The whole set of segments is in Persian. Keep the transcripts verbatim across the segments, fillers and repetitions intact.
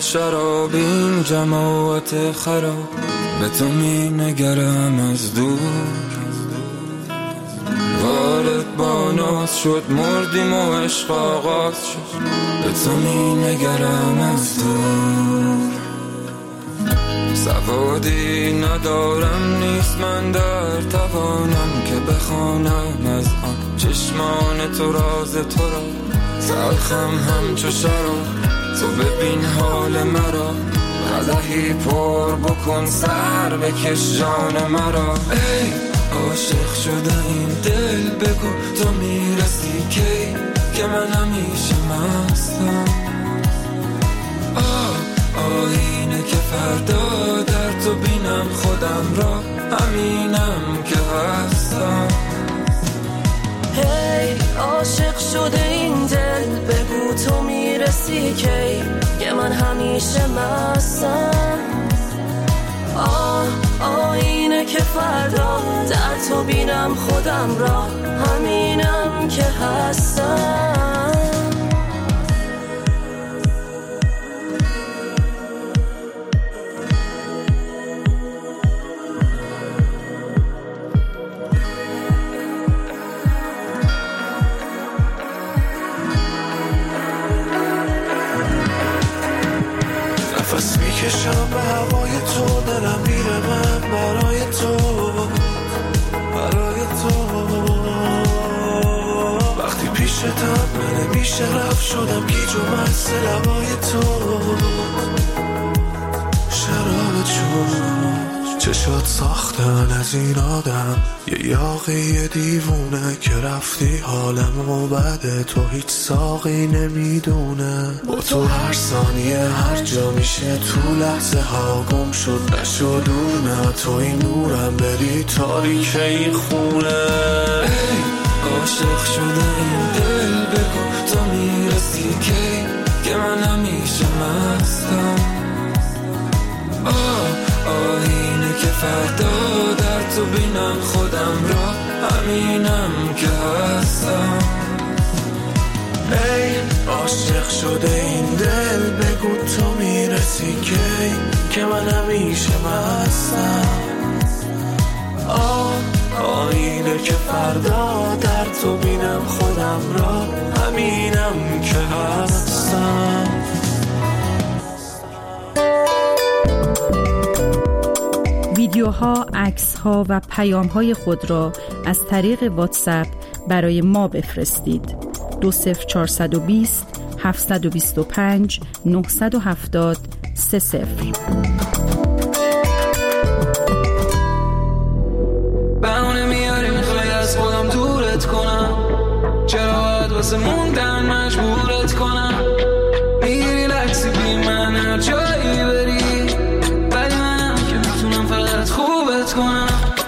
شراب این جماعت خراب، به تو می نگرم از دور. وارد با ناز شد مردیم و عشق آغاز شد، به تو می نگرم از دور. سوادی ندارم نیست من در توانم که بخوانم از آن چشمان تو راز تو را. تلخم همچو شراب تو ببین حال مرا، قدحی پر بکن سر بکش جان مرا. ای عاشق شده این دل بگو تو میرسی کی، که من همیشه مستم. آه آینه که فردا در تو بینم خودم را، همینم که هستم. هی عاشق شده این دل بگو تو میرسی کی، که من همیشه مستم. آه آینه که فردا در تو بینم خودم را، همینم که هستم. نفس میکشم به هوای تو، دلم میره من برای تو، برای تو. وقتی پیشتم من نمیشه رفت، شدم گیج و مست لبای تو. شراب چون چشات ساختن از این آدم، یه یاقی دیوونه که رفتی حالمو بده، تو هیچ ساقی نمیدونه. با تو هر ثانیه هر جا میشه تو لحظه ها گم شد، نشد دور نه تو این نورم بری تاریک این خونه. ای عاشق شده این دل بگو تو میرسی کی، که من همیشه مستم. آه آینه که فردا در تو بینم خودم را، همینم که هستم. ای عاشق شده این دل بگو تو میرسی کی، که من همیشه مستم. آه آینه که فردا در تو بینم خودم را، همینم که هستم. ویدیوها، عکس‌ها و پیام‌های خود را از طریق واتساپ برای ما بفرستید. دو صفر چهارصد و بیست هفتصد و بیست و پنج نهصد و هفتاد سه صفر. بهونه میاری میخوای از خودم دورت کنم، چرا باید واسه موندن مجبورت کنم؟ میگیری لکسی بی من هر جایی بری، ولی منم که میتونم فقط خوبت کنم.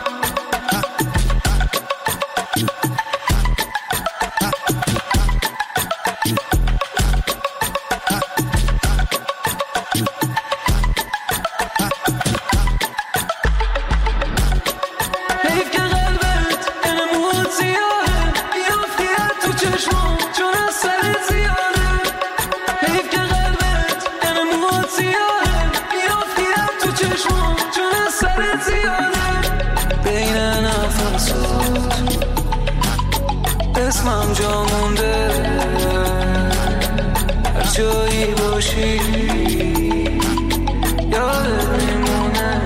اسمم جا مونده هر جایی باشی یادت میمونه.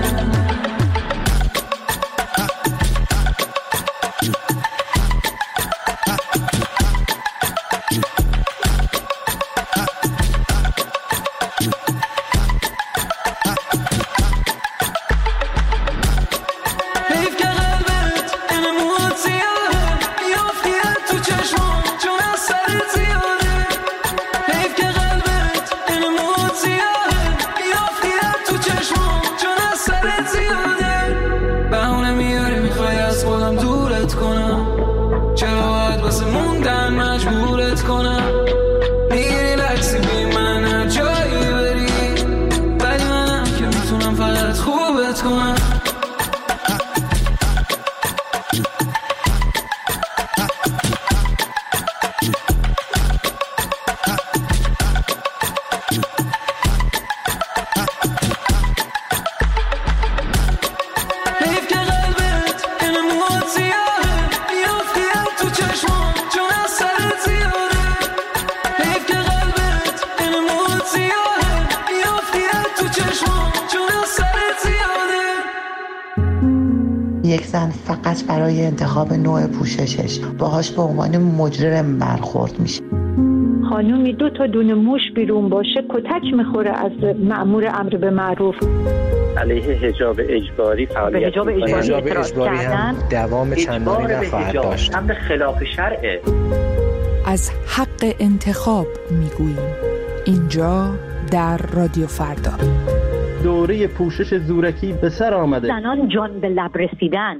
یک زن فقط برای انتخاب نوع پوششش باهاش به عنوان مجرم برخورد میشه. خانومی دو تا دونه موش بیرون باشه کتک میخوره از مأمور امر به معروف. علیه حجاب اجباری فعالیت به حجاب اجباری, اجباری هم دوام چندانی نخواهد داشت. امر خلاف شرعه. از حق انتخاب میگوییم اینجا در رادیو فردا. دوره پوشش زورکی به سر آمده. زنان جان به لب رسیدن.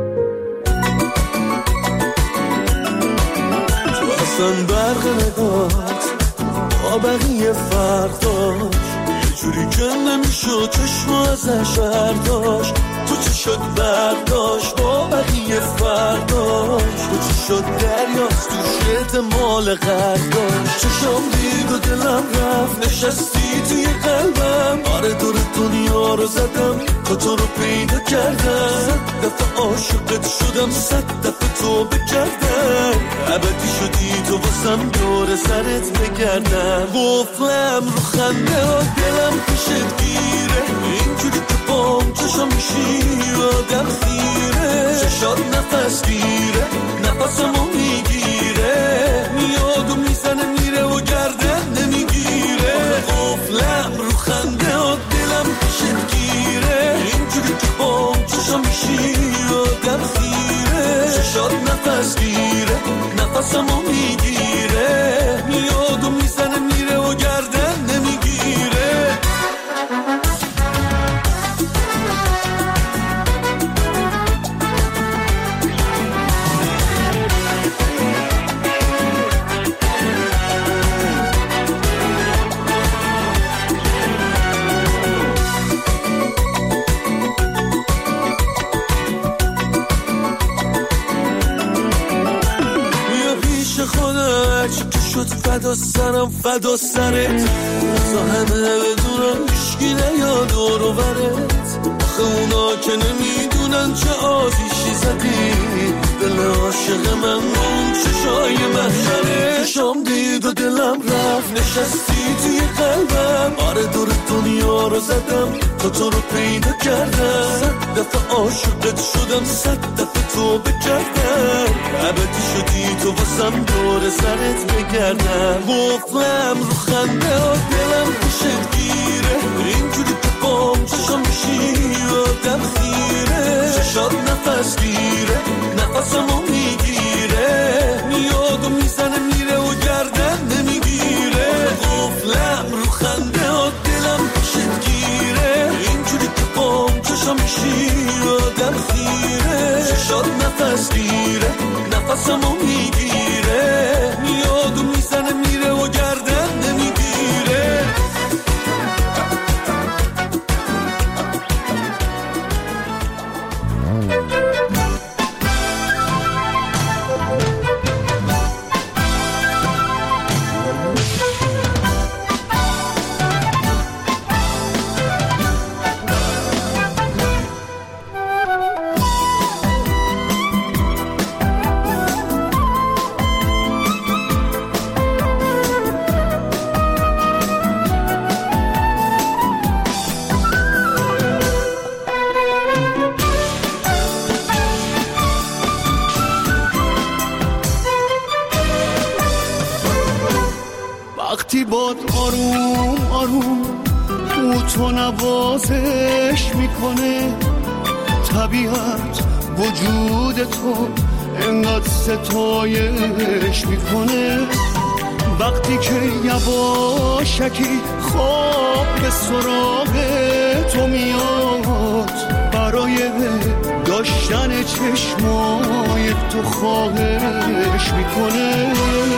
تو اصلا برق نگات با بقیه فرق داشت، یه جوری که نمیشد چشم ازش برداشت. تو چی شد برداشت با بقیه فرق داشت. تو چی شد دریاست تو شد مال غرق داشت. چشم دید و دلم رفت نشستی توی قلبم. آره دور دنیا رو زدم تا تو رو پیدا کردم. صد دفعه عاشقت شدم صد دفعه تو بکردم. ابدی شدی تو واسم دور سرت بگردم. قفلم رو خنده ها دلم پیشت گیره. اینجوری که بام چشم میشی آدم خیره. چشات نفس گیره نفسمو میگیره. میاد و میزنه میره و گردن نمیگیره. قفلم رو خنده ها دلم پیشت گیره. اینجوری که بام چشم میشی آدم خیره. چشات نفس گیره نفسمو میگیره. میاد و میزنه میره و گردن نمیگیره. فدا سرم فدا سرت تا همه بدونم مشکی نیاد دور و برت. آخه اونا که نمیدونن چه آتیشی زدی دل عاشق من اون چشای محشره. چشم دید و دلم رفت نشستی توی قلبم. آره دور دنیا رو زدم تا تو رو پیدا کردم. صد دفعه عاشقت شدم صد دفعه تو بکردم. ابدی شدی تو واسم دور سرت بگردم. قفلم رو خنده ها دلم پیشت گیره. اینجوری که بام چشم میشی آدم خیره. چشات نفس گیره نفسمو میگیره. میاد و میزنه میره و گردن نمیگیره. قفلم رو خنده ها دلم پیشت گیره. اینجوری که بام چشم میشی آدم خیره. چشات نفس گیره نفسمو میگیره. میاد و میزنه میره و گردن نمیگیره. وقتی باد آروم آروم او تو نوازش میکنه. طبیعت وجود تو انقدر ستایش میکنه. وقتی که یواشکی خواب به سراغ تو میاد. برای داشتن چشمای تو خواهش میکنه.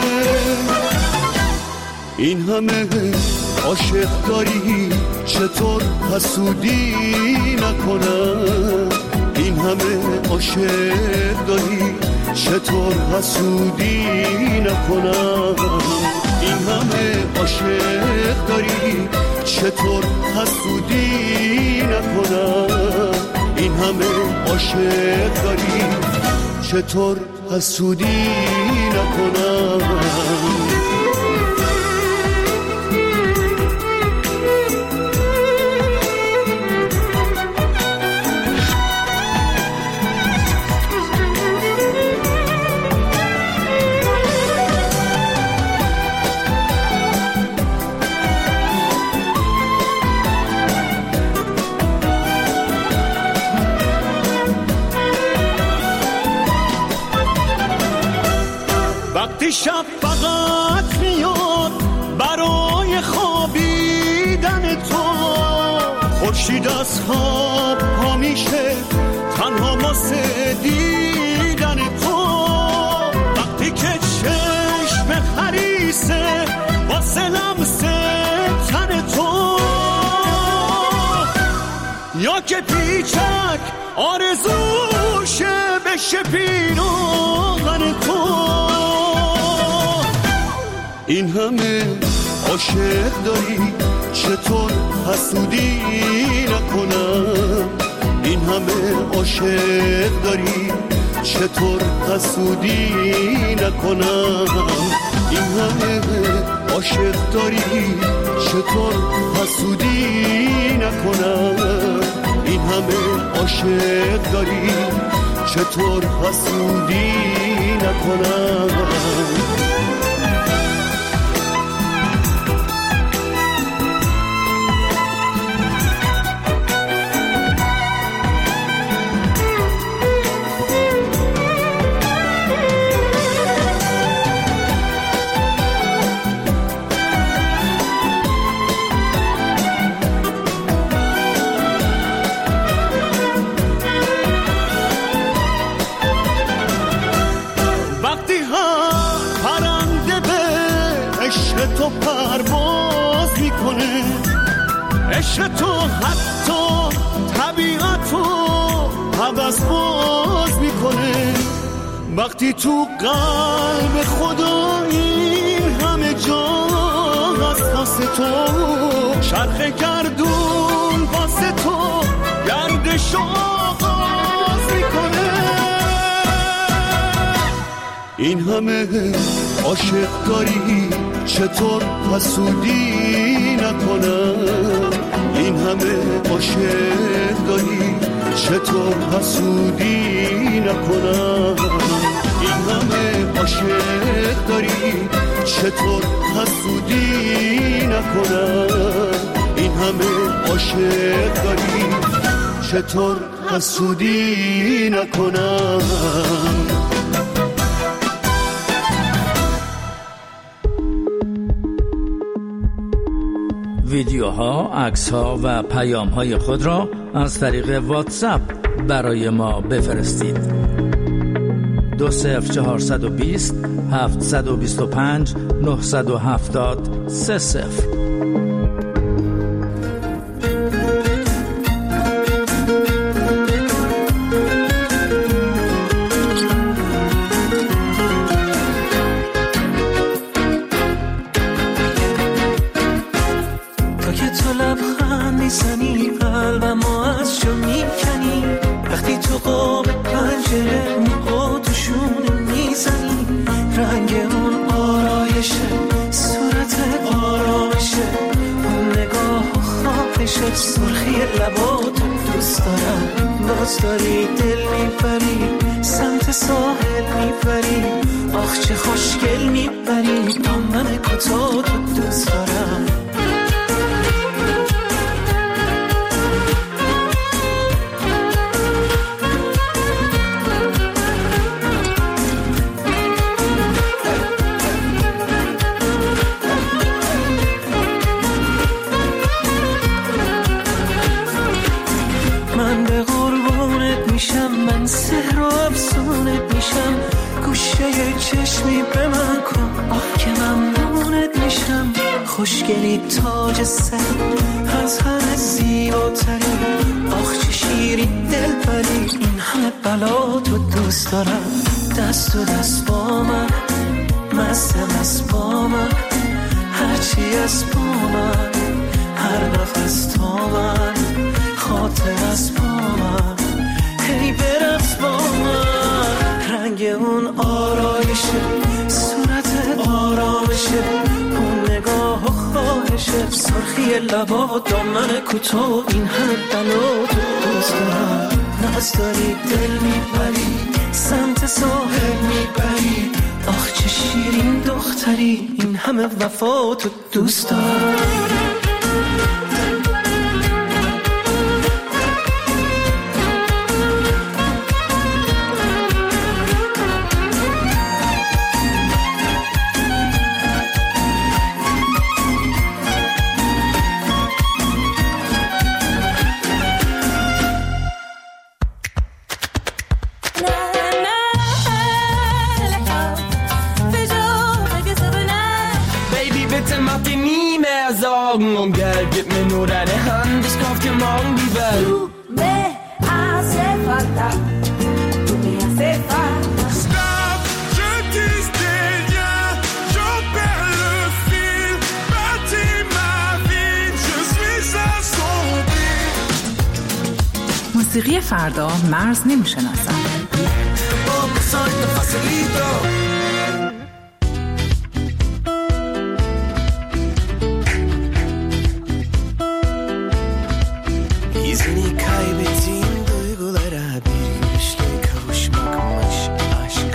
این همه عاشق داری چطور حسودی نکنم. این همه عاشق داری چطور حسودی نکنم. این همه عاشق داری چطور حسودی نکنم. این همه عاشق داری چطور حسودی نکنم. وقتی شب فقط میاد برای خوابیدن تو، خورشید از خواب پا میشه تنها واسه دیدن تو، وقتی که چشم خریسه واسه لمس تن تو، یا که پیچک آرزوشه بشه پیراهن تو. این همه عاشق داری چطور حسودی نکنم، این همه عاشق داری چطور حسودی نکنم، این همه عاشق داری چطور حسودی نکنم، این همه عاشق داری چطور حسودی نکنم. تو پرواز میکنه، عشق تو حتی طبیعتو حوض باز میکنه، وقتی تو قلب خدا این همه جا هست واسه تو، چرخ گردون واسه تو گردش آغاز میکنه. این همه عاشق داری چطور حسودی نکنم، این همه عاشق داری چطور حسودی نکنم، این همه عاشق داری چطور حسودی نکنم، این همه عاشق داری چطور حسودی نکنم. ویدیوها، عکس‌ها و پیام‌های خود را از طریق واتساپ برای ما بفرستید. دو صفر چهارصد و بیست هفتصد و بیست و پنج نهصد و هفتاد سه صفر. سرخی لباتو دوست دارم، باز داری دل میبری سمت ساحل میبری، آخ چه خوشگل میبری دامن کتاتو دوست دارم. من سحر و افسونت میشم، گوشه چشمی به من کن آه که ممنونت میشم، خوشگلی تاج سر از همه زیباتری، آخ چه شیری دل بری این همه بلا تو دوست دارم. دست و دست با من مست مست با من، هرچی از با من هر نفس تا من، خاطر از با من هی برس با من، رنگ اون آرایشه صورت آرامشه، اون نگاه و خواهشه، سرخی لبا دامن کوتاه این همه بلا تو دوست دارم. ناز داری دل میبری سمت ساحل میبری، آخ چه شیرین دختری این همه وفا تو دوست دارم. Augen und Geld, gib mir nur deine Hand, ich kauf dir morgen die Welt. Du me hace falta, tu me hace falta. Stop, je dis rien, j'en perds le fil, bâtis ma vie, je suis assombri. موسیقی فردا مرز نمیشناسن. İzini kaybettiğim duygulara bir gülüşle kavuşmakmış aşk.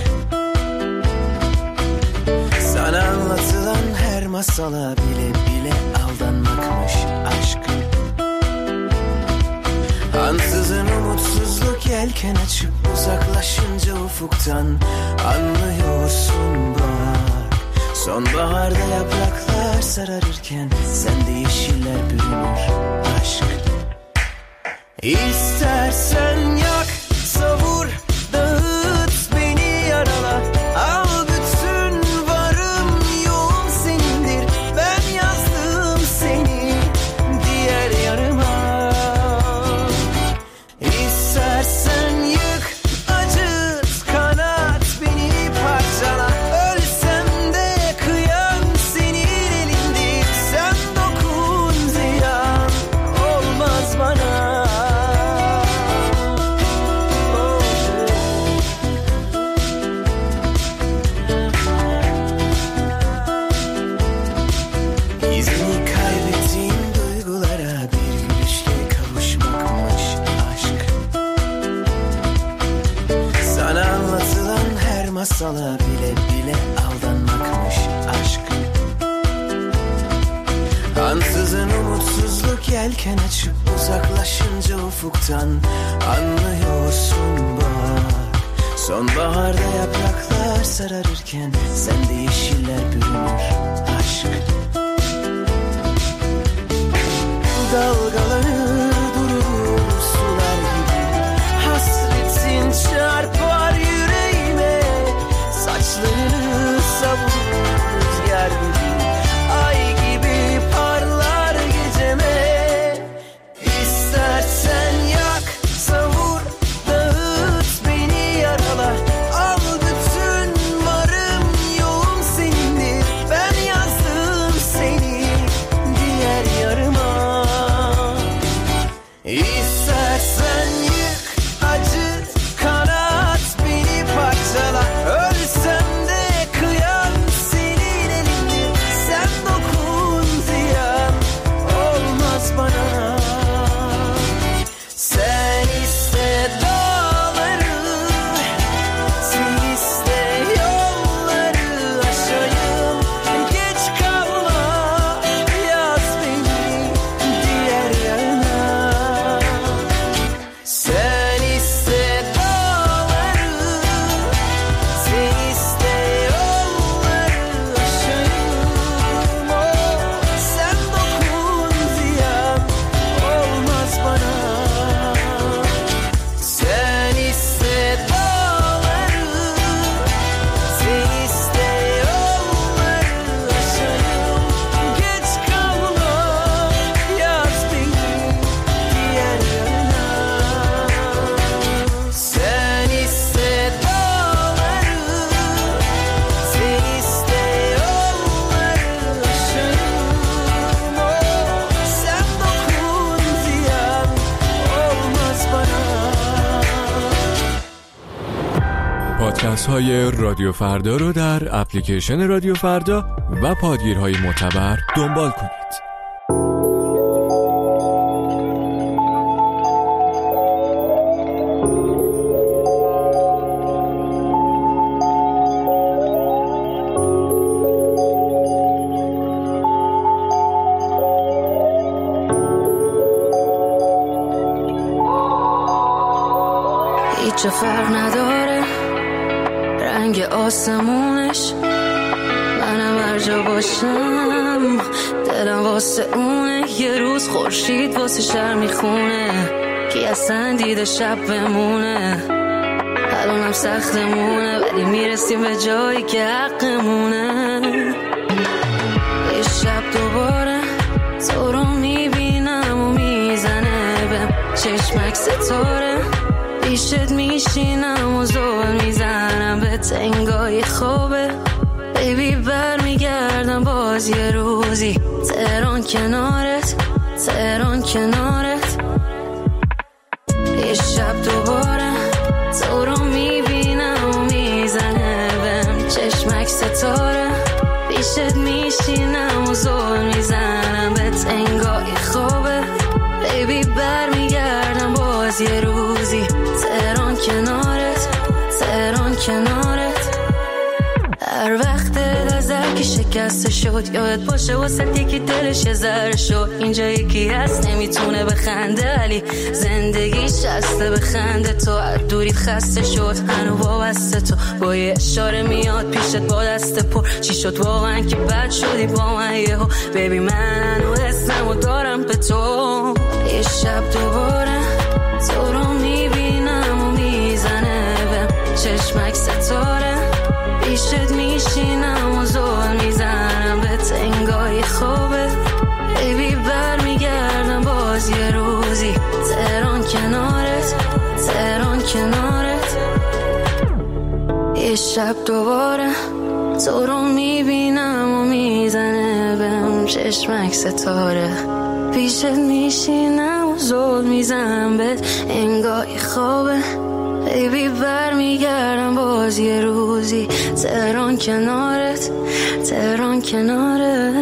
Sana anlatılan her masala bile bile aldanmakmış aşk. Ansızın umutsuzluk yelken açıp uzaklaşınca ufuktan anlıyorsun bak. Sonbaharda yapraklar sararırken sende yeşiller bürünür aşk. İstersen yak, savur, dağıt beni yarala. Al bütün varım yoğum senindir. Ben yazdım seni diğer yarıma. İstersen yık, acıt, kanat beni parçala. Ölsem de kıyam senin elindir. Sen dokun ziyan olmaz bana. Masala bile bile aldanmakmış aşk. Ansızın umutsuzluk yelken açıp uzaklaşınca ufuktan anlıyorsun bak. Sonbaharda yapraklar sararırken sende yeşiller bürünür aşk. Dalgalanır durur sular gibi, hasretin çarpar yüreğime. Saçlarını savurur rüzgar gibi, ay gibi parlar geceme. İstersen yak, savur, dağıt beni yarala. Al bütün varım yoğum senindir. Ben yazdım seni diğer yarıma. İstersen yık, acıt, kanat beni parçala. Ölsem de kıyam senin elindir. Sen dokun ziyan olmaz bana. Sen iste dağları, sen iste yolları aşayım. Geç kalma, yaz beni diğer yana. Sen iste dağları, sen iste yolları aşayım. Oh, sen dokun ziyan olmaz bana. Sen iste dağları, sen iste yolları aşayım. Geç kalma, yaz beni diğer yana. Sen iste dağları, sen iste yolları aşayım. Oh, sen dokun ziyan olmaz bana. پادکست های رادیو فردا رو در اپلیکیشن رادیو فردا و پادگیرهای معتبر دنبال کنید. هیچ فرق نداره رنگ آسمونش، منم هر جا باشم دلم واسه اونه. یه روز خورشید واسه شهر میخونه، کی اصلا دیده شب بمونه. الانم سختمونه ولی میرسیم به جایی که حقمونه. یه شب دوباره تو چشمک ستاره پیشت میشینم و زل میزنم به تنگای خوبه بیبی بر میگردم باز یه روزی تهران کنارت تهران کنارت یه شب دوباره تو رو میبینم و میزنه بهم چشمک ستاره پیشت میشینم و زل میزنم به تنگای خوبه بیبی بر میگردم باز یه روزی تهران کنارت تهران کنارت هر وقت نظر که شکسته شد یادت باشه واسه یکی دلش یه ذره شد اینجا یکی هست نمیتونه بخنده ولی زندگی شسته بخنده تو هر دوریت خسته شد هنو وابسته تو با یه اشاره میاد پیشت با دست پر چی شد واقعا که بد شدی با من یهو بیبی من هنو اسممو دارم به تو یه شب دوباره تو رو میبینم و میزنه بهم چشمک ستاره پیشت میشینم و زل میزنم به تنگای خوبه بیبی بر میگردم باز یه روزی تهران کنارت تهران کنارت یه شب دوباره تو رو میبینم و میزنه بهم چشمک ستاره پیشت میشینم و زل میزنم به تنگای خوبه بیبی بر میگردم باز یه روزی تهران کنارت تهران کنارت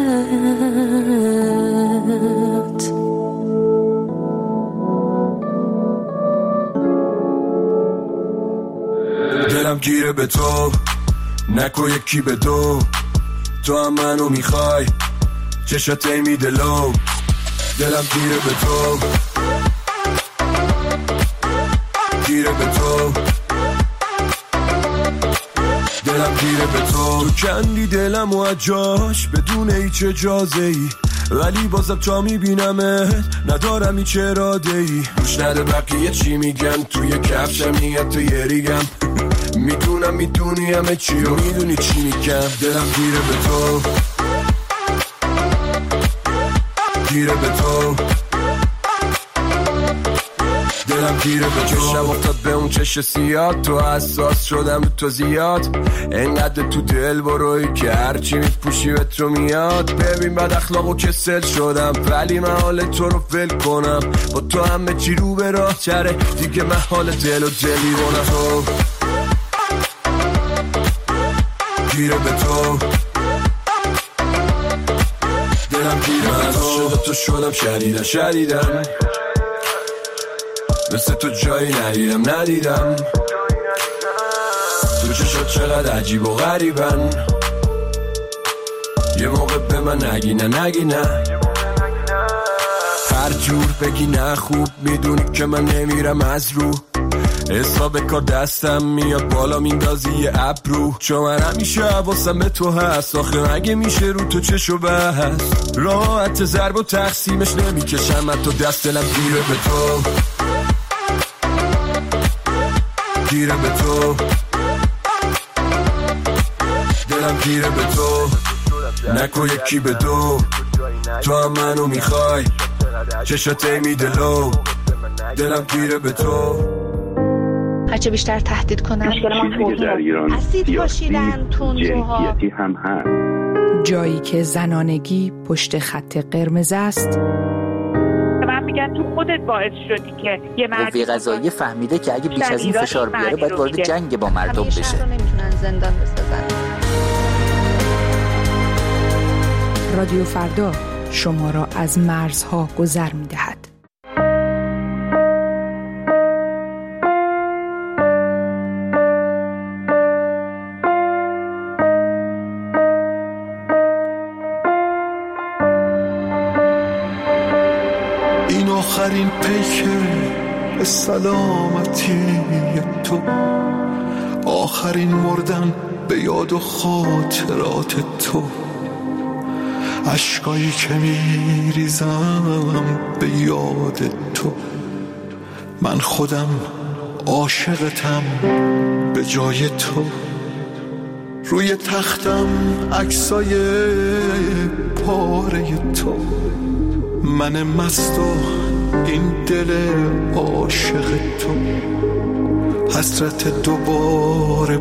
دلم گیره به تو نکو یکی به دو تو هم منو میخوای چشات میده لو دلم گیره به تو گیره به تو دلم گیره به تو تو کندی دلم و اجاش بدون هیچ اجازه ای ولی بازم تا میبینمت ندارم هیچ اراده ای گوش نده بقیه چی میگن توی کفشم میاد تو یه ریگم میدونم میدونی همه چی و میدونی چی میگم دلم گیره به تو گیره به تو دلم گیره به تو چشم افتاد به اون چش سیاد تو حساس شدم تو زیاد انقدر تو دل بروی که هرچی میپوشی به تو میاد ببین بد اخلاق و کسل شدم ولی من حال تو رو ول کنم با تو همه چی رو به راه چره دیگه من حال دل و دلی بونم تو گیره به تو دلم گیره به تو شده تو شدم شدیدن شدیدن مثل تو جایی ندیدم ندیدم تو چشات چقدر عجیب و غریبن یه موقع به من نگی نه نگی نه هر جور بگی نه خوب میدونی که من نمیرم از رو حساب کار دستم میاد بالا میندازی یه ابرو چون من همیشه حواسم به تو هست آخه مگه میشه رو تو چشو بحث راحت ضرب و تقسیمش نمیکشم من تو دست دلم گیره به تو گیره به تو دلم گیره به تو نکو یکی به دو تو هم منو میخوای چشات میده لو دلم گیره به تو هرچه بیشتر تهدید کنن اسید پاشیدن تندروها هم هست جایی که زنانگی پشت خط قرمز است من میگن تو خودت باعث شدی که یه مرد قوه قضاییه فهمیده که اگه بیش از این فشار بیاره باید وارد جنگ با مردم بشه همیشه نمیتونن زندان بسازن. رادیو فردا شما را از مرزها گذر می‌دهد. این آخرین پیک سلامتی تو آخرین مردن به یاد و خاطرات تو عشقایی که میریزم به یاد تو من خودم عاشقتم به جای تو روی تختم عکسای پاره تو من مست و این دل عاشق تو، حسرت دوباره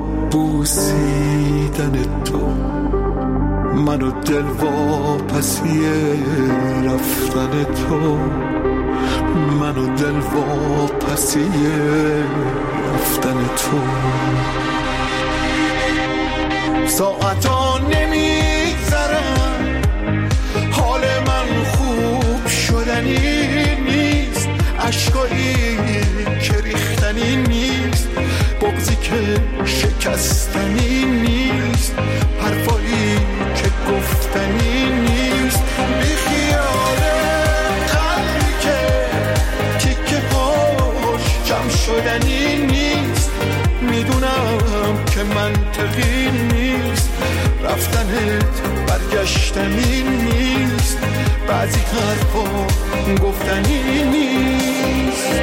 بوسیدن تو، منو دل واپسی رفتن تو، منو دل واپسی رفتن تو. ساعتا نمیگذرن، حال من خوب شدنی نیست، عشقایی که ریختنی نیست، بغضی که شکستنی نیست، حرفایی که گفتنی نیست، بی خیاله قلبی که تیکه هاش جمع شدنی نیست. میدونم که منطقی نیست، رفتنت برگشتنی نیست، بعضی حرفا گفتنی نیست.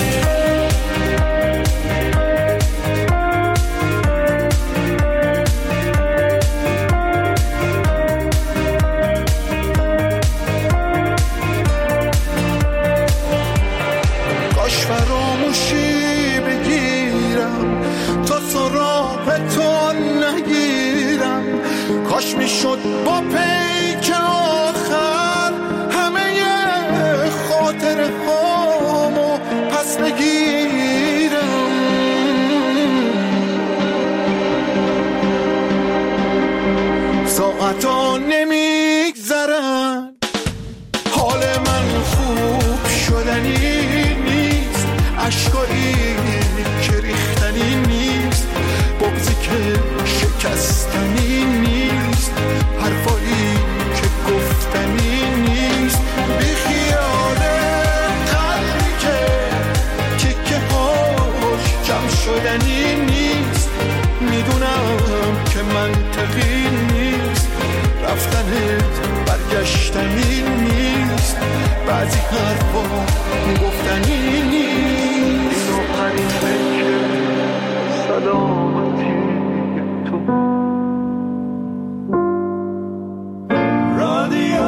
کاش فراموشی بگیرم تا سراغ تو نگیرم، کاش میشد با پیک آخر همه خاطر هامو پس بگیرم. ساعتا نمیگذرن، حال من خوب شدنی نیست، عشقایی که ریختنی نیست، بغضی که شکستنی نیست، حرفایی که گفتنی نیست، بی خیاله قلبی که تیکه هاش جمع شدنی نیست. میدونم که منطقی نیست، رفتنت برگشتنی نیست، بعضی حرفا گفتنی نیست. اینو همین که سلامتی تو. رادیو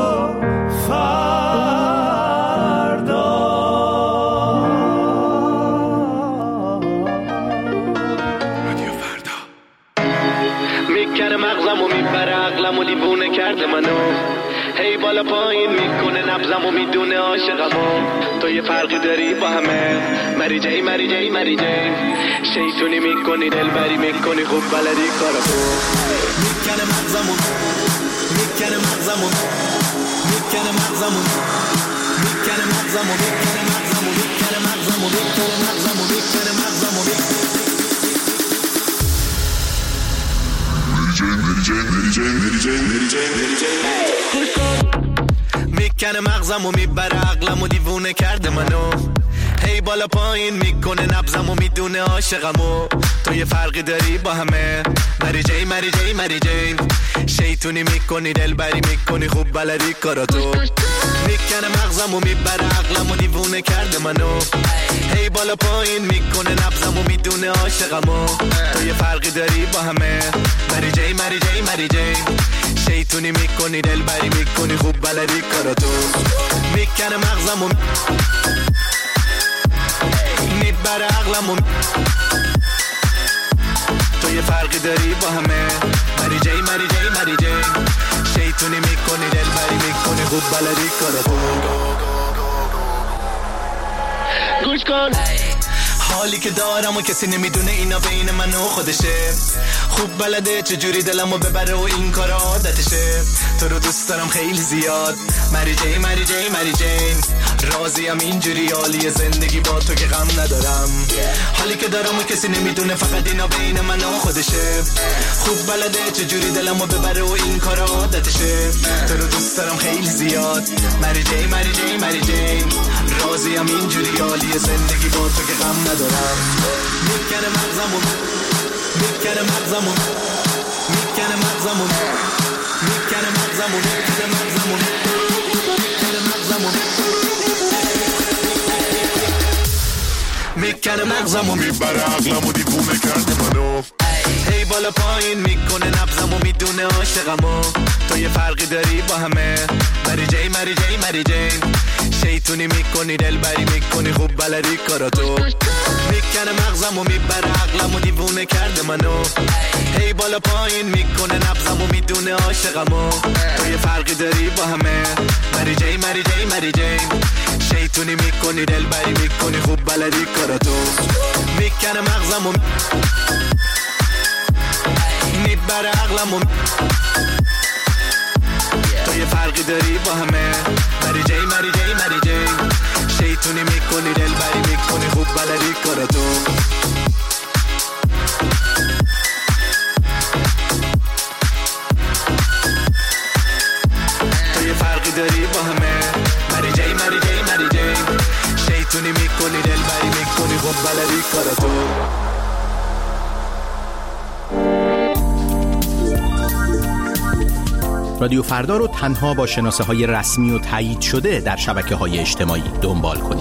فردا، رادیو فردا میکنه مغزمو، میبره عقلمو، دیوونه کرده منو، هی بالا پایین میکنه نبضمو، میدونه عاشقمو، تو یه فرقی داری با همه، مری جی مری جی مری جی، شیطونی میکنی دلبری میکنی خوب بلدی کاراتو. میکنه مغزمو، میکنه مغزمو، میکنه مغزمو، میکنه مغزمو، میکنه مغزمو، میکنه مغزمو، میکنه مغزمو، میکنه مغزمو. میکنه مغزمو، میبره عقلمو، دیوونه کرده منو، هی بالا پایین میکنه نبضمو، میدونه عاشقمو، تو یه فرقی داری با همه، مری جی مری جی مری جی، شیطونی میکنی دلبری میکنی خوب بلدی کاراتو. میکنه مغزمو، میبره عقلمو، دیوونه کرده منو، هی بالا پایین میکنه نبضمو، میدونه عاشقمو، تو یه فرقی داری با همه، مری جی مری جی مری جی، شیطونی میکنی دلبری میکنی خوب بلدی کاراتو. میکنه مغزمو، میبره عقلمو، تو یه فرقی داری با همه، مری جی مری جی مری جی، شیطونی میکنی دلبری میکنی خوب بلدی کاراتو. گوش کن حالی که دارم و کسی نمیدونه اینا بین من و خودشه، خوب بلده چجوری دلمو ببره و این کار عادتشه، تو رو دوست دارم خیلی زیاد، مری جی مری جی مری جی، راضیم اینجوری حالی زندگی با تو که غم ندارم، حالی که دارم و کسی نمیدونه فقط اینا بین من و خودشه، خوب بلده چجوری دلمو ببره و این کار عادتشه، تو رو دوست دارم خیلی زیاد، مری جی مری جی مری جی، راضیم اینجوری حالی زندگی با تو که غم ندارم. میکنه مغزمو، میکنه مغزمو، میکنه مغزمو، میکنه مغزمو، میکنه مغزمو، میکنه مغزمو، میکنه مغزمو، میبره عقلمو، دیوونه کرده منو، هی بالا پایین میکنه نبضم و میدونه عاشقمو. تو یه فرقی داری با همه، مری جی مری جی مری جی. شیطونی میکنی دلبری میکنی خوب بلدی کاراتو. میکنه مغزم و میبره عقلم و دیوونه کرده منو. هی بالا پایین میکنه نبضم و میدونه عاشقمو. تو یه فرقی داری با همه، مری جی مری جی مری جی. شیطونی میکنی دلبری میکنی خوب بلدی کاراتو. میکنه مغزم و میبره عقلم و تو یه فرقی داری با همه، مری جی مری جی مری جی. شیطونی میکنی دلبری میکنی خوب بلدی کاراتو. تو یه فرقی داری با همه، مری جی مری جی مری جی. شیطونی میکنی دلبری میکنی خوب بلدی کاراتو. رادیو فردا رو تنها با شناسه های رسمی و تایید شده در شبکه های اجتماعی دنبال کنید.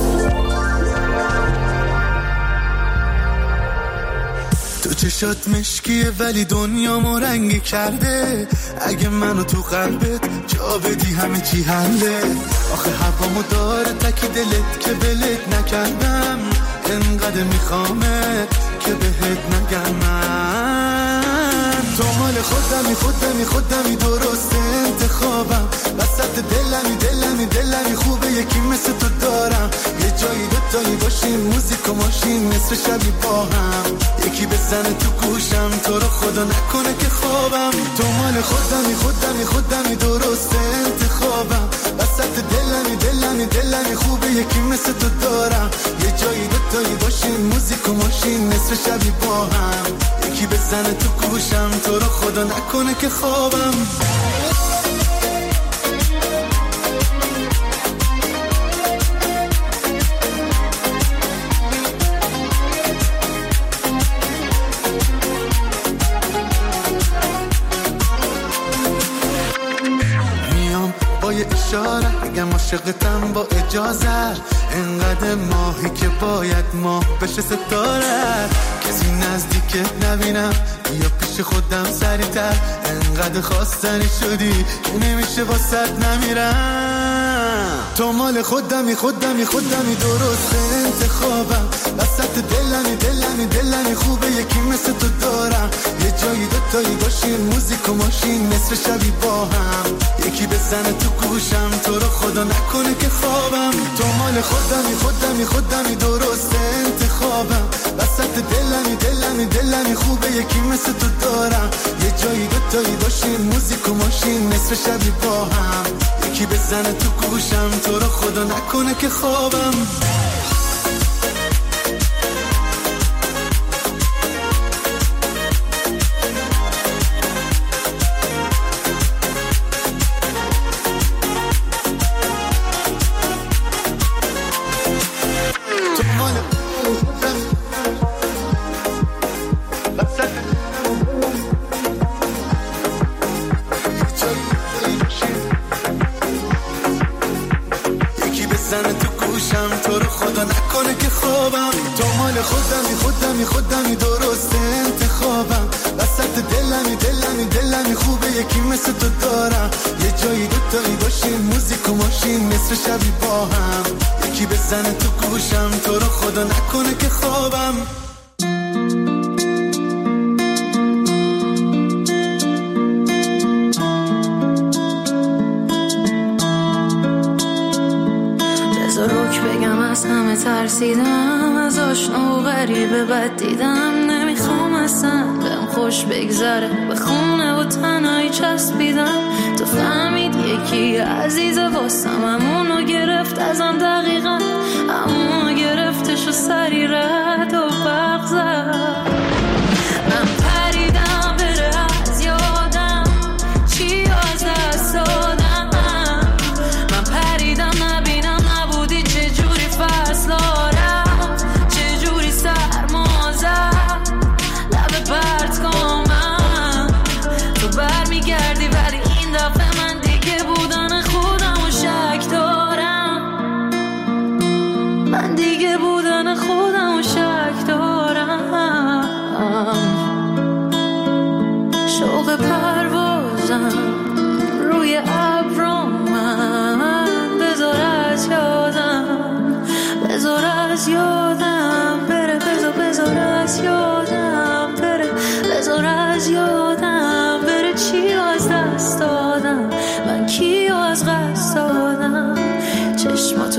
تو چشات مشکیه ولی دنیامو رنگی کرده. اگه منو تو قلبت جا بدی همه چی حله. آخه هوامو داره تکی دلت که بلت نکردم. انقدر میخوامت که بهت نگم من. تو مال خودمی خودمی خودمی درست انتخابم. وسط دلمی دلمی دلمی خوبه یکی مثل تو دارم. یه جایی دوتایی باشیم موزیک و ماشین نصف شبی با هم. یکی بزنه تو گوشم تو رو خدا نکنه که خوابم. تو مال خودمی خودمی خودمی درست انتخابم. وسط دلمی دلمی دلمی خوبه یکی مثل تو دارم. یه جایی دوتایی باشیم موزیک و ماشین نصف شبی با هم. یکی بزنه تو گوشم تو رو خدا نکنه که خوابم. میام با یه اشاره اگم عاشقتم با اجازه. انقدر ماهی که باید ماه بشه ستاره. کسی نزدیکت نبینم یا پیش خودم سریعتر. انقدر خواستنی شدی که نمیشه واسط نمیرم. تو مال خودمی خودمی خودمی درست انتخابم. وسط دلمی دلمی دلمی خوبه یکی مثل تو دارم. یه جایی دوتایی باشیم موزیک و ماشین نصف شبی با هم. یکی بزنه تو گوشم تو رو خدا نکنه که خوابم. تو مال خودمی خودمی خودمی درست انتخابم. وسط دلمی دلمی دلمی خوبه یکی مثل تو دارم. یه جایی دوتایی باشیم موزیک و ماشین نصف شبی با هم. یکی بزنه تو گوشم تو رو خدا نکنه که خوابم. شبی با هم. یکی بزنه تو گوشم تو رو خدا نکنه که خوابم. بذار روک بگم از همه ترسیدم. از آشنا و غریبه بد دیدم. نمیخوام اصلا بهم خوش بگذره. به خونه و تنهایی چسبیدم. تو فهمید یکی عزیزه واسم. همونو گرفت ازم دقیقا. همونو گرفتش و سری رد و برق زد. من پریدم بره از یادم. چی از دست دادم. من پریدم نبینم نبودی چجوری فصلارم. چجوری سرما زد لب پرت کنم. تو بر میگردی ولی این دفعه من دیگه بودن خودم و شک دارم. من دیگه بودن خودم و شک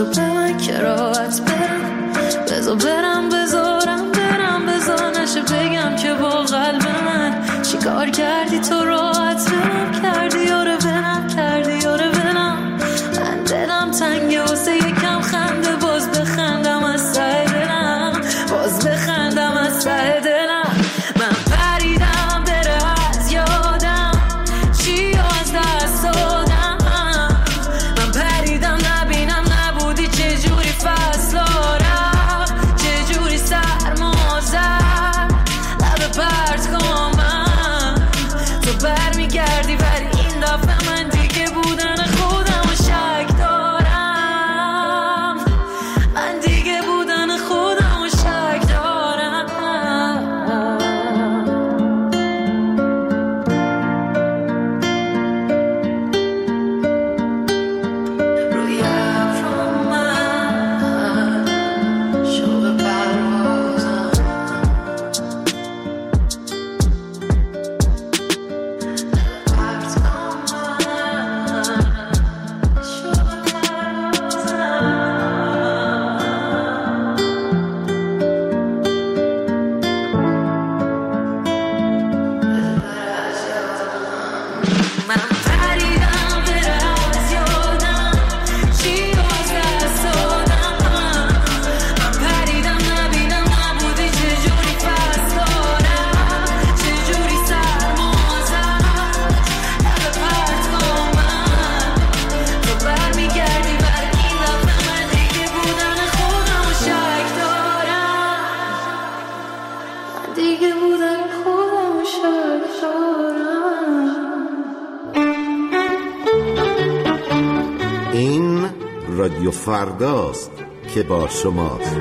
تو به من که راحت برم، بذار برم بذارم برم، بذار نشه بگم که با قلب من چی کار کردی تو راحت برم کردی، یاره برم کردی یاره برم. من دلم تنگه واسه یکم خنده، باز بخندم از ته دلم، باز بخندم از ته دلم. من پریدم بره از یادم چی از دست دادم، من پریدم نبینم نبودی چجوری فصلا رفت، چجوری سرما زد لب پرت کن من، تو برمیگردی ولی این دفعه من دیگه بودن خودم و شک دارم، من دیگه بودن خودم و شک دارم. روی ابرو من شوق پروازم، پرت کن من شوق پروازم. من پریدم بره از یادم چی از دست دادم، من پریدم نبینم نبودی چجوری فصلا رفت، چجوری سرما زد لب پرت کن من، تو برمیگردی ولی این دفعه من دیگه بودن خودم و شک دارم، من دیگه بودن خودم و شک دارم. این رادیو فرداست که با شماست.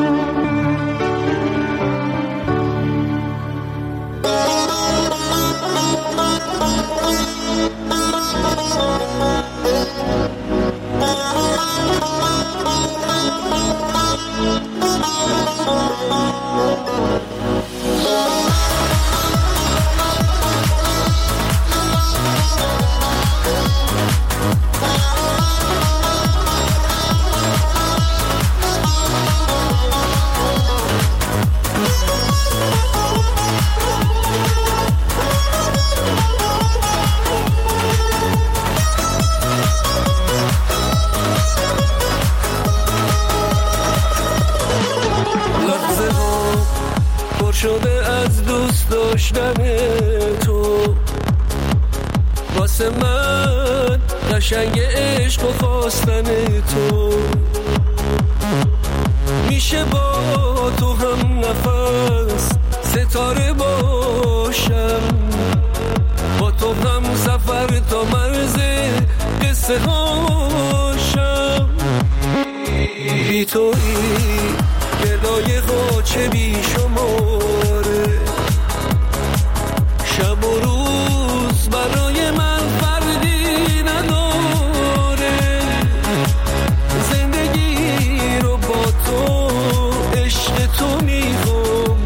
لحظه ها پر شده از دوست داشتن تو، واسه من قشنگ عشق و خواستن تو، میشه با تو هم نفس ستاره باشم، با تو هم سفر تا مرز قصه هاشم. بی تویی گدای غاچه بی شماره، شب و روز برای من فردی نداره، زندگی رو با تو عشق تو میخوام،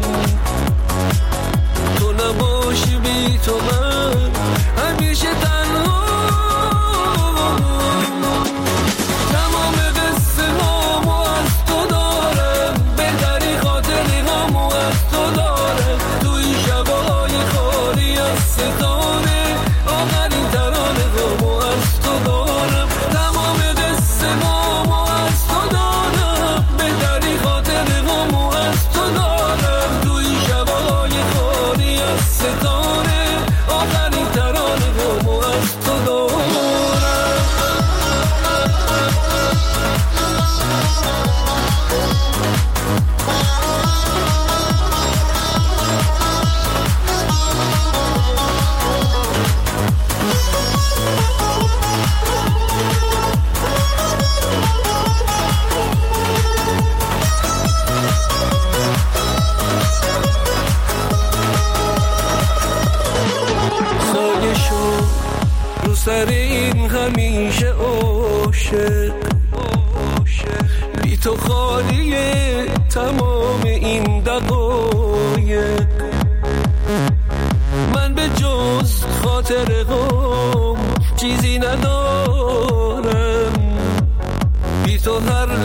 تو نباشی بی تو من همیشه تنها. تمام قصه هامو از تو دارم، بهتری خاطری هامو از تو دارم، توی شبای خالی از ستاره آخرین ترانه هامو از تو دارم. تمام قصه هامو از تو دارم، بهتری خاطری هامو از تو دارم، توی شبای خالی از ستاره آخرین ترانه هامو از تو دارم. سایه شو رو سر این همیشه عاشق، بی تو خالیه تمام این دقایق، من به جز خاطر غم چیزی ندارم، بی تو هر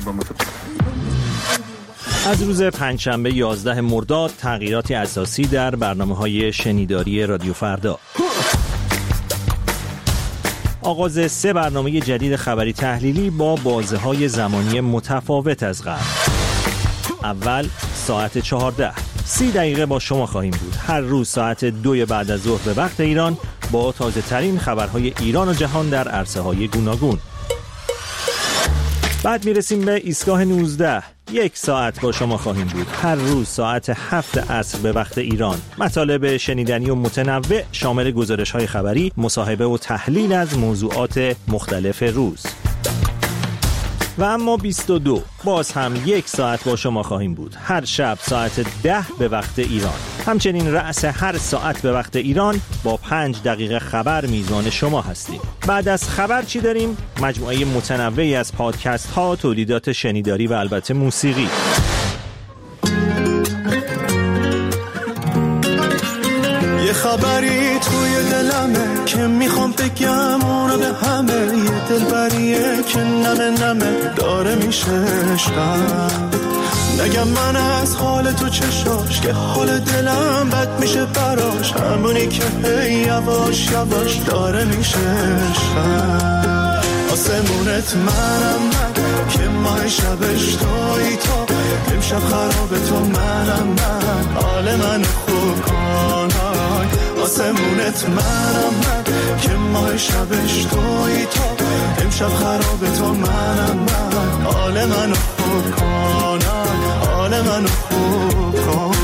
از روز پنجشنبه یازده مرداد تغییراتی اساسی در برنامه‌های شنیداری رادیو فردا. آغاز سه برنامه جدید خبری تحلیلی با بازه‌های زمانی متفاوت از قبل. اول ساعت چهارده، سی دقیقه با شما خواهیم بود. هر روز ساعت دوی بعد از ظهر به وقت ایران با تازه ترین خبرهای ایران و جهان در عرصه‌های گوناگون. بعد میرسیم به ایستگاه نوزده. یک ساعت با شما خواهیم بود. هر روز ساعت هفت عصر به وقت ایران. مطالب شنیدنی و متنوع شامل گزارش‌های خبری، مصاحبه و تحلیل از موضوعات مختلف روز. و اما بیست و دو باز هم یک ساعت با شما خواهیم بود. هر شب ساعت ده به وقت ایران. همچنین رأس هر ساعت به وقت ایران با پنج دقیقه خبر میزان شما هستیم. بعد از خبر چی داریم؟ مجموعه متنوعی از پادکست ها، تولیدات شنیداری و البته موسیقی. یه خبری توی دلمه که میخوام بگم اونو به همه، یه دلبریه که نمه نمه داره میشه عشقم. نگم من از حال تو چشاش که حال دلم بد میشه براش، همونی که هی یواش یواش داره میشه عشقم. آسمونت منم من که ماه شبش توی تو، امشب خراب تو منم من، حال من خوب کن. آسمونت منم من که ماه شبش توی تو، امشب خراب تو منم من، حال من خوب کن، حال من خوب کن.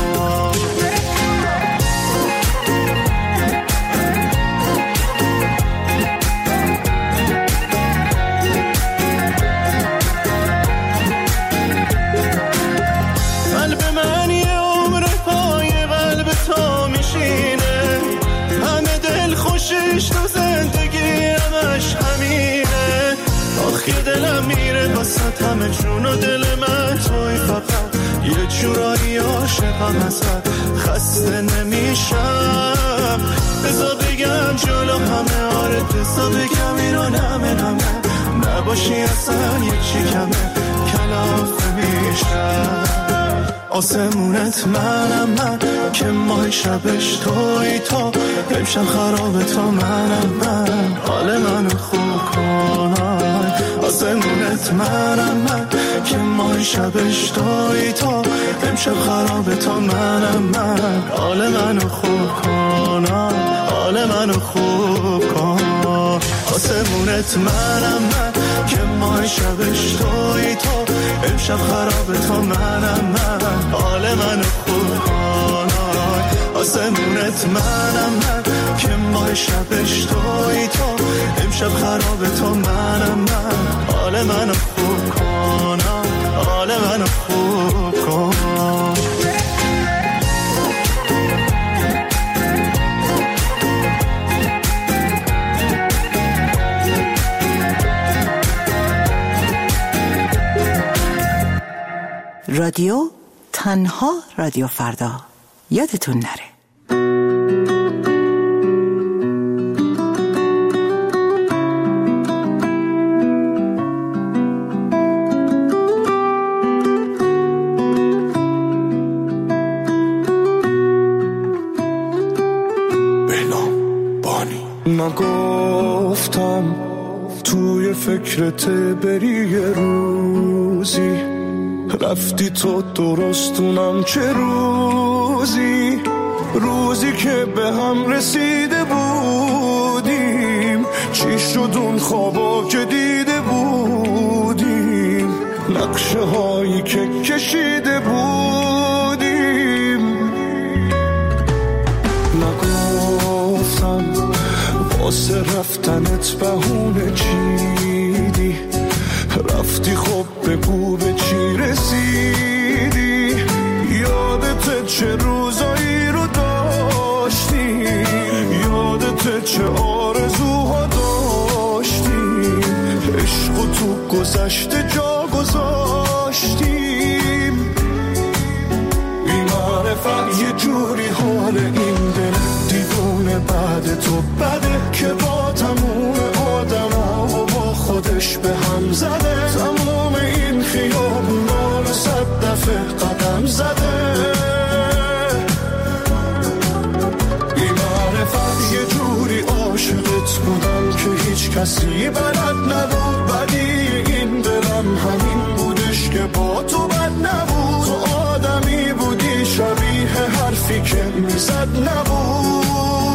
قلب من یه عمر پای قلب تو میشینه، همه دل خوشش تو زندگی همش همینه. آخ که دلم میره واسه همه جون و دل من توی، فقط یه جورایی عاشقم ازت خسته نمیشم. بذار بگم جلو همه، آره بذار بگم اینو نمه نمه، نباشی اصلا یه چی کمه کلافه میشم. آسمونت منم من که ماه شبش توی تو، امشب خراب تو منم من، حال منو خوب کن. آسمونت منم من که ماه شبش توی تو، امشب خراب تو منم من، حال منو خوب کن، حال منو خوب کن. آسمونت منم من که ماه شبش توی تو، امشب خراب تو منم من، حال منو خوب کن. آسمونت منم من که ماه شبش توی تو، امشب خراب تو منم من، حال منو خوب کن، حال منو خوب کن. رادیو تنها رادیو فردا، یادتون نره. نگفتم توی فکرت بری یه روزی، رفتی تو درستونم چه روزی، روزی که به هم رسیده بودیم، چی شد اون خوابا که دیده بودیم، نقشه هایی که کشیده بودیم. نگفتم واسه رفتنت بهونه چیدی، رفتی خب بگو به چی رسیدی، یادت چه روزایی رو داشتی، یادت چه آرزوها داشتی، عشق و تو گذشته جا گذاشتیم. بی معرفت یه جوری حال این دل دیوونه بعد تو بده، که با تموم آدم ها و با خودش به هم زده، تمام این خیال کسی بلد نبود بدی این دلم همین بودش که با تو بد نبود تو آدمی بودی شبیه حرفی که میزد نبود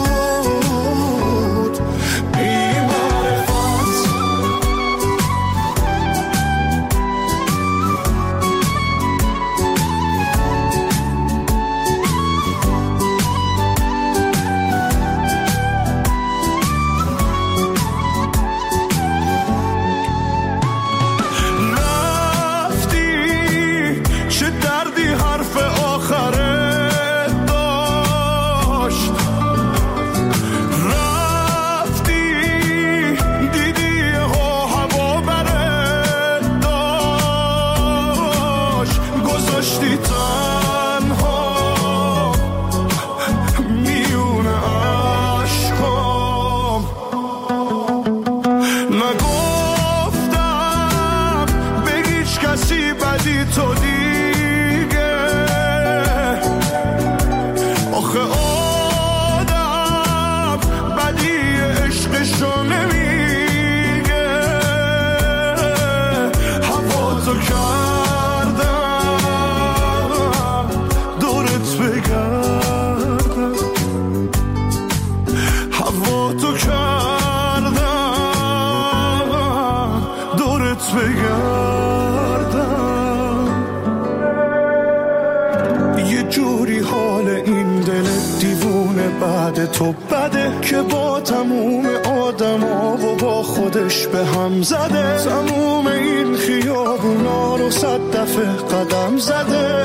تو بده که با تموم آدما و با خودش به هم زده تموم این خیابونا رو صد دفعه قدم زده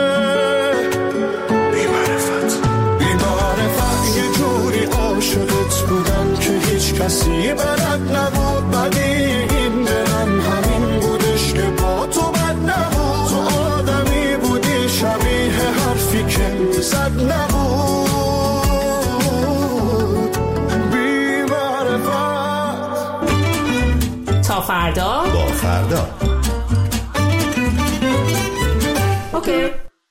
بی‌معرفت بی‌معرفت یه جوری عاشقت بودم که هیچ کسی بلد نبود بدی این دلم همین بودش که با تو بد نبود تو آدمی بودی شبیه حرفی که میزد نبود تا فردا با فردا اوکی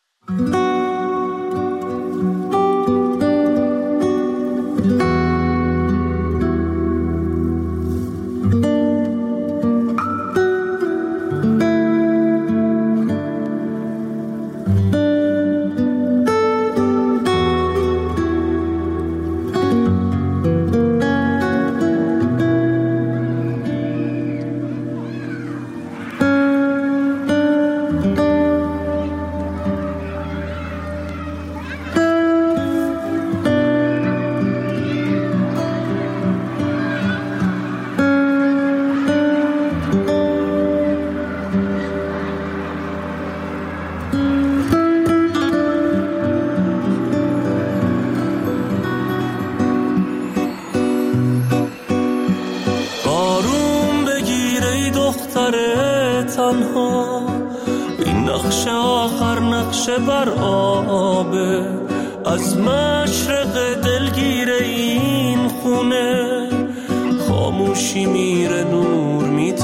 تنها این نقش آخر نقش بر آبه از مشرق دلگیر این خونه خاموشی میره نور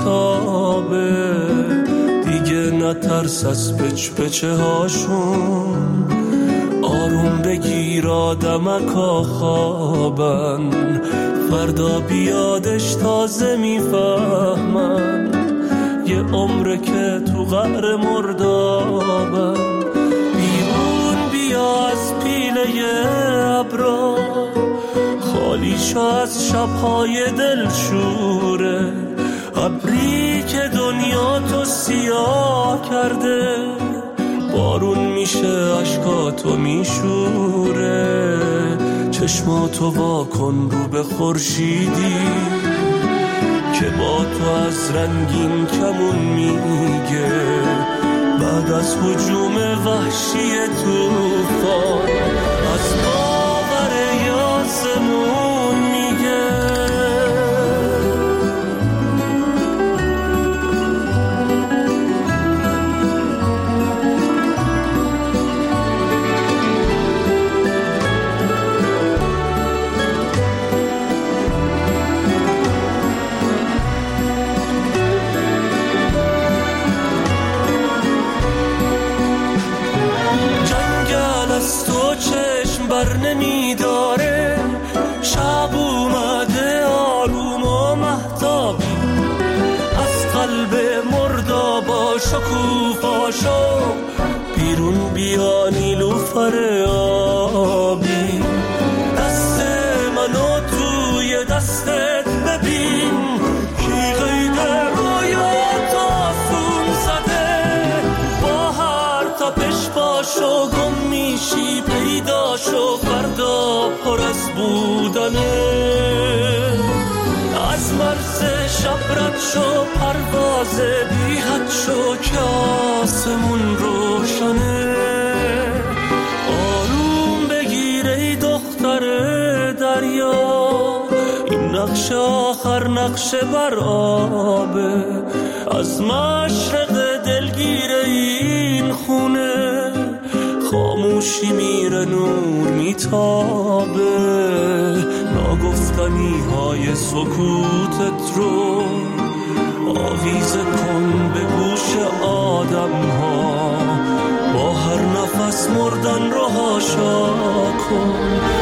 میتابه دیگه نترس از پچ پچه هاشون آروم بگیر آدمکا خوابن فردا بیادش تازه میفهمن یه عمره که تو قعر مردابن بیرون بیا از پیله ابرا خالی شو از شبهای دلشوره ابری که دنیا تو سیاه کرده بارون میشه عشقاتو میشوره چشماتو واکن رو به خورشیدی که با تو از رنگین کمون میگه بعد از هجوم وحشی طوفان از باور آسمون میگه تو پاشو بیرون بیا نیلوفر آبی، دست منو توی دستت ببین کی قید رویات آسون زده، با هر تپش پاشو گم میشی پیدا شو فردا پر از بودنه، از مرز شب رد شو پرواز بی حد شو که آسمون روشنه، آروم بگیر ای دختر دریا، این نقش آخر نقش بر آبه، از مشرق دلگیر این خونه خاموشی میره نور میتابه، ناگفتنی های سکوتت رو آویزه کن به گوش آدم ها، با هر نفس مردن رو هاشا کن،